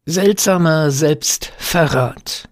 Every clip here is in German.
Seltsamer Selbstverrat.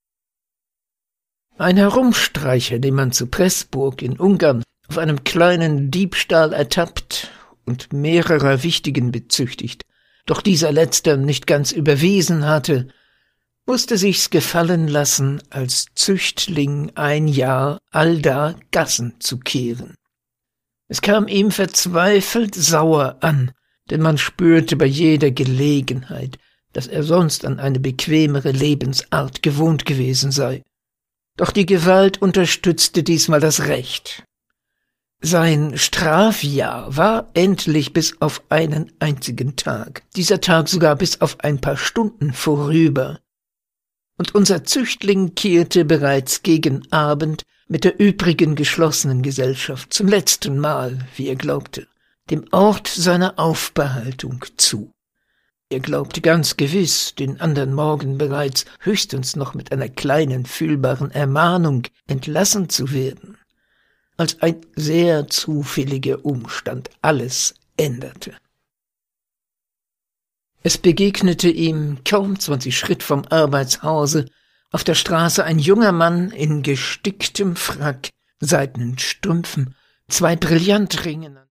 Ein Herumstreicher, den man zu Pressburg in Ungarn auf einem kleinen Diebstahl ertappt und mehrerer Wichtigen bezüchtigt, doch dieser letzter nicht ganz überwiesen hatte, musste sich's gefallen lassen, als Züchtling ein Jahr allda Gassen zu kehren. Es kam ihm verzweifelt sauer an, denn man spürte bei jeder Gelegenheit, dass er sonst an eine bequemere Lebensart gewohnt gewesen sei. Doch die Gewalt unterstützte diesmal das Recht. Sein Strafjahr war endlich bis auf einen einzigen Tag, dieser Tag sogar bis auf ein paar Stunden vorüber. Und unser Züchtling kehrte bereits gegen Abend mit der übrigen geschlossenen Gesellschaft zum letzten Mal, wie er glaubte, dem Ort seiner Aufbehaltung zu. Er glaubte ganz gewiss, den andern Morgen bereits höchstens noch mit einer kleinen fühlbaren Ermahnung entlassen zu werden, als ein sehr zufälliger Umstand alles änderte. Es begegnete ihm kaum 20 Schritt vom Arbeitshause auf der Straße ein junger Mann in gesticktem Frack, seidenen Strümpfen, 2 Brillantringen